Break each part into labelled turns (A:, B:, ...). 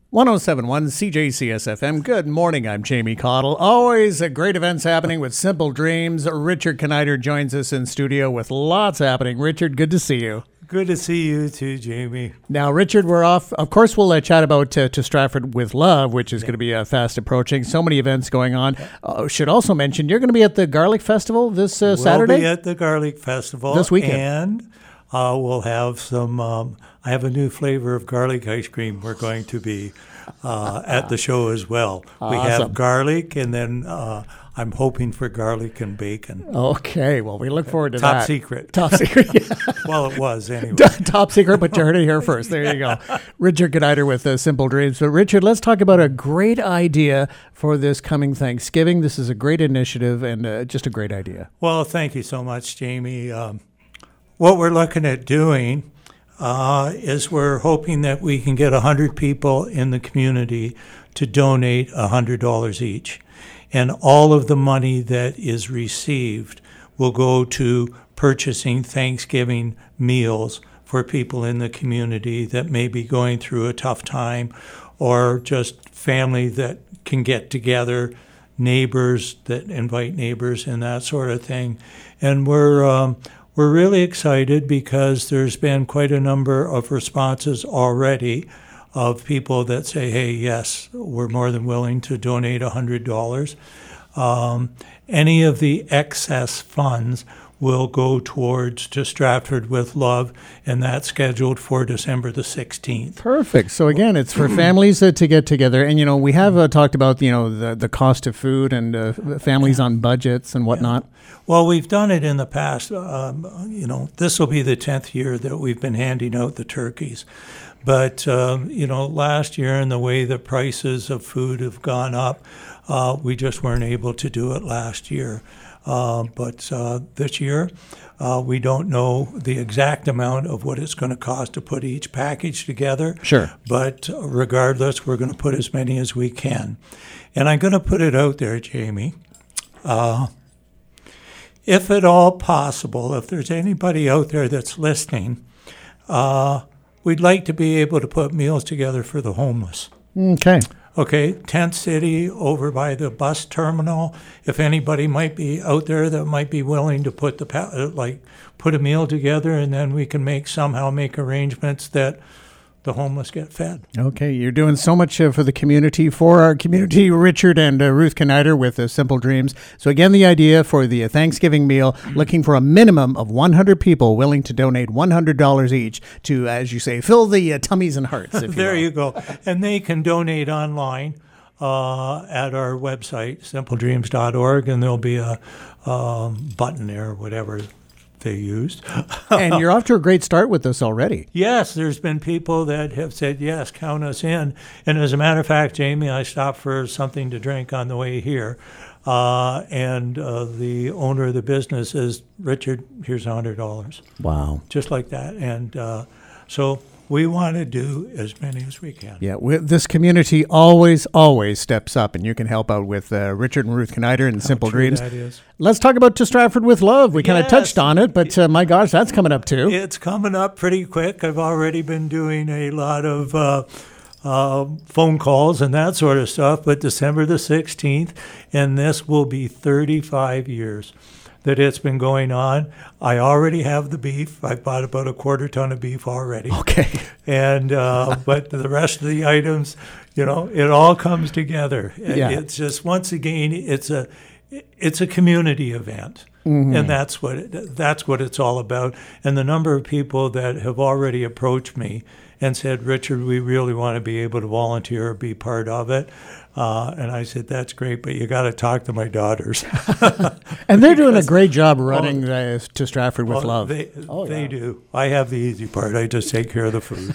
A: 1071 CJCSFM. Good morning. I'm Jamie Cottle. Always great events happening with Simple Dreams. Richard Knider joins us in studio with lots happening. Richard, good to see you.
B: Good to see you too, Jamie.
A: Now, Richard, we're off. Of course, we'll chat about To Stratford with Love, which is going to be fast approaching. So many events going on. Should also mention, you're going to be at the Garlic Festival this Saturday?
B: We'll be at the Garlic Festival.
A: This weekend.
B: And we'll have some, I have a new flavor of garlic ice cream we're going to be at the show as well.
A: Awesome.
B: We have garlic, and then I'm hoping for garlic and bacon.
A: Okay, well, we look forward to that.
B: Top secret.
A: Top secret.
B: Well, it was anyway.
A: Top secret, but you heard it here first. There you go. Richard Knider with Simple Dreams. But Richard, let's talk about a great idea for this coming Thanksgiving. This is a great initiative and just a great idea.
B: Well, thank you so much, Jamie. What we're looking at doing is we're hoping that we can get 100 people in the community to donate $100 each. And all of the money that is received will go to purchasing Thanksgiving meals for people in the community that may be going through a tough time, or just family that can get together, neighbors that invite neighbors and that sort of thing. And we're really excited because there's been quite a number of responses already of people that say, hey, yes, we're more than willing to donate $100. Any of the excess funds will go towards To Stratford with Love, and that's scheduled for December the 16th.
A: Perfect. So again, it's for families to get together. And, we have talked about, the cost of food and families on budgets and whatnot.
B: Yeah. Well, we've done it in the past. This will be the 10th year that we've been handing out the turkeys. But, last year, and the way the prices of food have gone up, we just weren't able to do it last year. But this year, we don't know the exact amount of what it's going to cost to put each package together.
A: Sure.
B: But regardless, we're going to put as many as we can. And I'm going to put it out there, Jamie. If at all possible, if there's anybody out there that's listening, we'd like to be able to put meals together for the homeless. Okay, Tent City over by the bus terminal. If anybody might be out there that might be willing to put a meal together, and then we can somehow make arrangements that the homeless get fed.
A: Okay, you're doing so much for the community, for our community, Richard and Ruth Knider with Simple Dreams. So again, the idea for the Thanksgiving meal, looking for a minimum of 100 people willing to donate $100 each to, as you say, fill the tummies and hearts.
B: There you go. And they can donate online at our website, simpledreams.org, and there'll be a button there or whatever they used.
A: And you're off to a great start with this already.
B: Yes, there's been people that have said, yes, count us in. And as a matter of fact, Jamie, I stopped for something to drink on the way here. And the owner of the business says, Richard, here's $100.
A: Wow.
B: Just like that. And so we want to do as many as we can.
A: Yeah, this community always steps up, and you can help out with Richard and Ruth Knider and Simple Dreams.
B: That is.
A: Let's talk about To Stratford with Love. We kind of touched on it, but my gosh, that's coming up too.
B: It's coming up pretty quick. I've already been doing a lot of phone calls and that sort of stuff, but December the 16th, and this will be 35 years that it's been going on. I already have the beef. I've bought about a quarter ton of beef already.
A: Okay.
B: And but the rest of the items, it all comes together.
A: Yeah.
B: It's just, once again, it's a community event. Mm-hmm. And that's what it's all about. And the number of people that have already approached me and said, Richard, we really want to be able to volunteer or be part of it. And I said, that's great, but you got to talk to my daughters.
A: And they're doing a great job running To Stratford with Love.
B: They do. I have the easy part. I just take care of the food.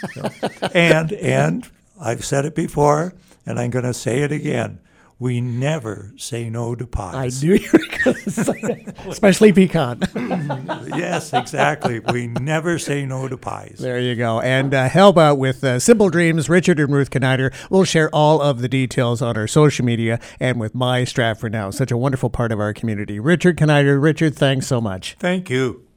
B: And I've said it before, and I'm going to say it again. We never say no to pies.
A: I knew you were going to say that. Especially pecan.
B: Yes, exactly. We never say no to pies.
A: There you go. And help out with Simple Dreams, Richard and Ruth Knider. We'll share all of the details on our social media and with My Stratford Now. Such a wonderful part of our community. Richard Knider. Richard, thanks so much.
B: Thank you.